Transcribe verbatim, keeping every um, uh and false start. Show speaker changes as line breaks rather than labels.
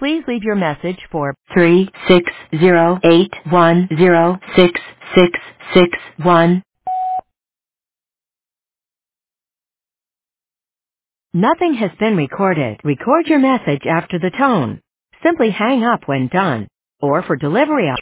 Please leave your message for three six zero eight one zero six six six one. Nothing has been recorded. Record your message after the tone. Simply hang up when done. Or for delivery